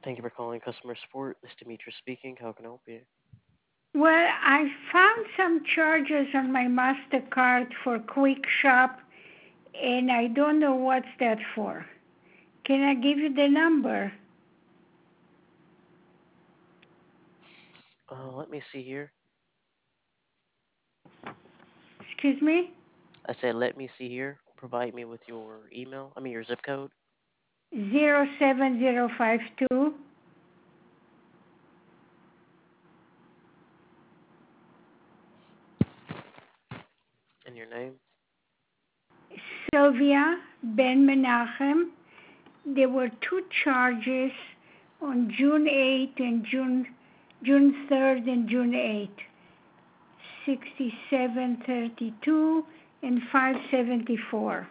Thank you for calling customer support. This is Demetrius speaking. How can I help you? Well, I found some charges on my MasterCard for Quick Shop, and I don't know what's that for. Can I give you the number? Let me see here. Excuse me? I said, let me see here. Provide me with your email. Your zip code 07052 and your name. Sylvia Ben Menachem. There were two charges on June 8th and June 3rd and June 8th. 6732 and 574.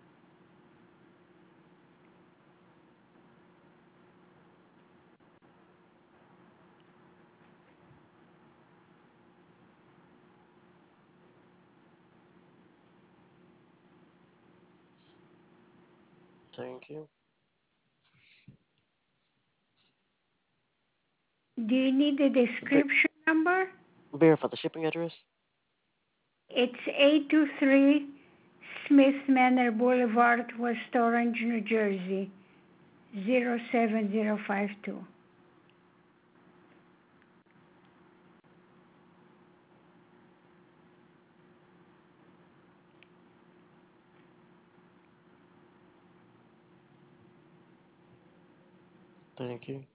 Thank you. Do you need the Ver- description number? Verify the shipping address. It's 823 Smith Manor Boulevard, West Orange, New Jersey, 07052. Thank you.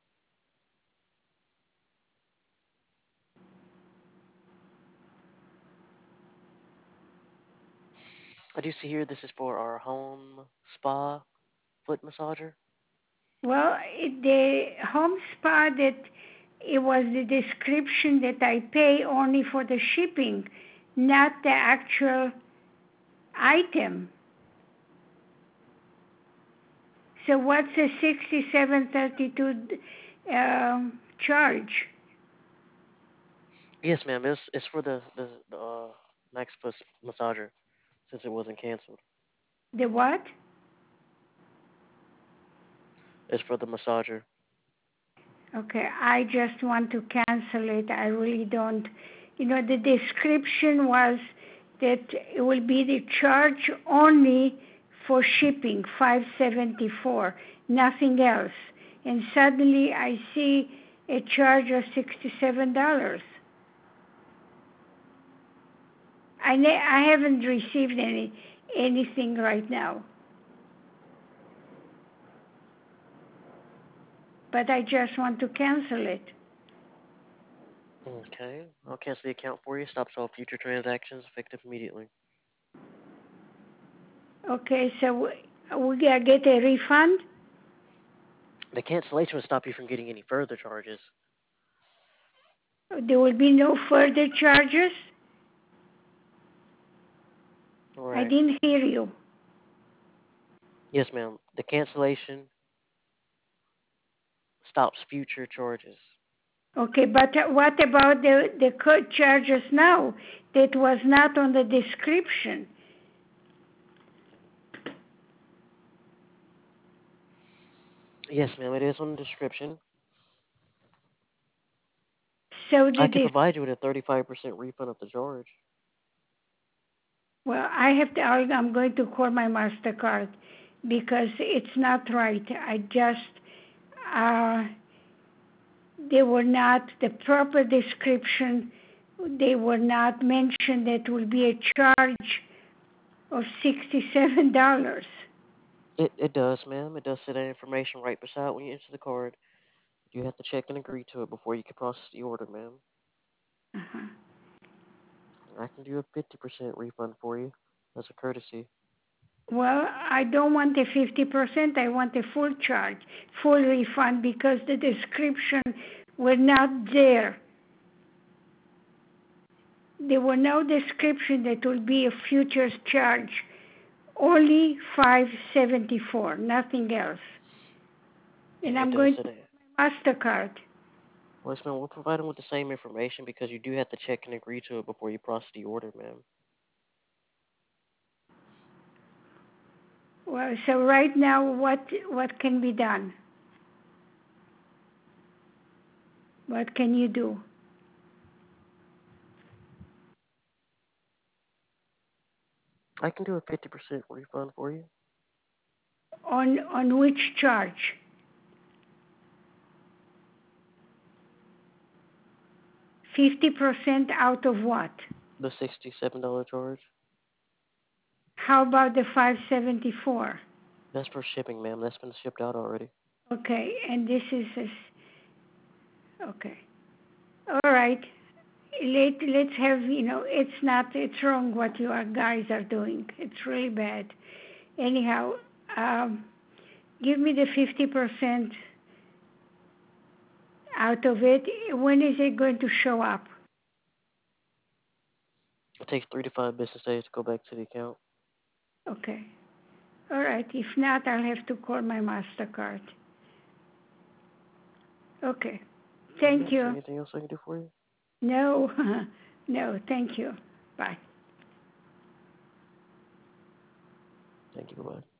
I do see here this is for our home spa foot massager. Well, the home spa that it was the description that I pay only for the shipping, not the actual item. So what's the 6732 charge? Yes, ma'am. It's for the Max Plus massager since it wasn't canceled. The what? It's for the massager. Okay, I just want to cancel it. I really don't. The description was that it will be the charge only for shipping, 574, nothing else. And suddenly I see a charge of $67. I haven't received anything right now, but I just want to cancel it. Okay. I'll cancel the account for you. Stops all future transactions effective immediately. Okay, so we get a refund? The cancellation will stop you from getting any further charges. There will be no further charges? All I right. didn't hear you. Yes, ma'am. The cancellation stops future charges. Okay, but what about the charges now that was not on the description? Yes, ma'am. It is on the description. So I did can this, provide you with a 35% refund of the charge. well, I'm going to call my MasterCard because it's not right. Uh, they were not the proper description. They were not mentioned that will be a charge of $67. It does, ma'am. It does say that information right beside when you enter the card. You have to check and agree to it before you can process the order, ma'am. Uh-huh. I can do a 50% refund for you as a courtesy. Well, I don't want a 50%. I want a full charge, full refund because the description were not there. There were no description that will be a futures charge. Only 574, nothing else. And It I'm does going say to that. MasterCard. Well, yes, ma'am. We'll provide them with the same information because you do have to check and agree to it before you process the order, ma'am. Well, so right now, what can be done? What can you do? I can do a 50% refund for you. On which charge? 50% out of what? The $67 charge. How about the 574? That's for shipping, ma'am. That's been shipped out already. Okay, and this is okay. All right. Let's have, it's wrong what you guys are doing. It's really bad. Anyhow, um, give me the 50% out of it. When is it going to show up? It takes 3 to 5 business days to go back to the account. Okay. All right. If not, I'll have to call my MasterCard. Okay. Thank Is there you. anything else I can do for you? No, no, thank you. Bye. Thank you. Bye bye.